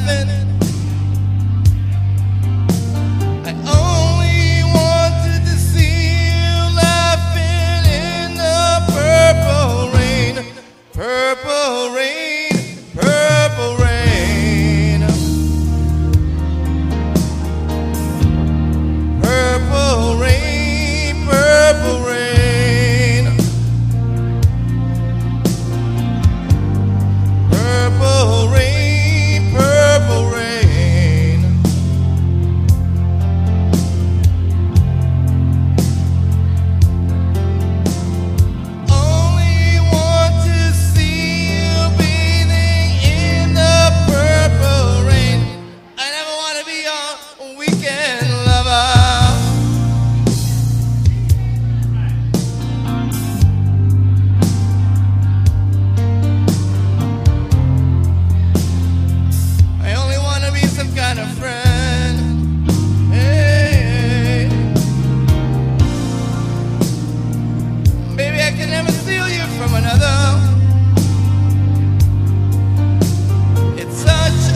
laughing. I only wanted to see you laughing in the purple rain, purple rain, purple rain, purple rain, purple rain, purple rain, purple rain. Only want to see you bathing in the purple rain. I never want to be your weekend lover. I only want to be some kind of friend. Hey, baby, I can never steal you from another. It's such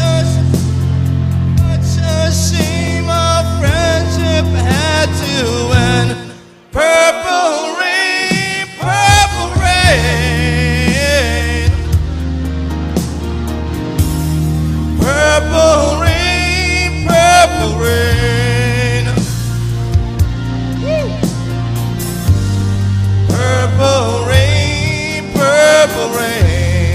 a shame our friendship had to end. Purple rain, purple rain, purple rain, purple rain. Woo. Purple rain, purple rain.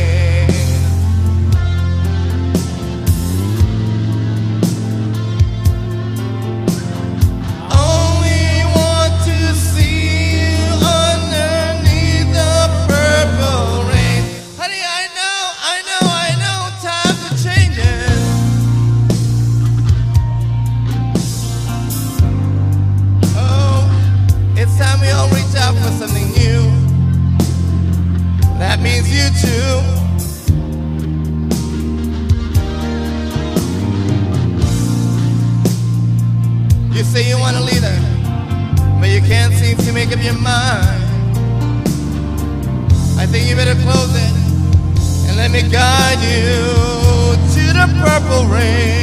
Only want to see you underneath the purple rain. Honey, I know, times are changing. Oh, it's time we all reach out for something new. That means you too. You say you want to lead her, but you can't seem to make up your mind. I think you better close it and let me guide you to the purple rain.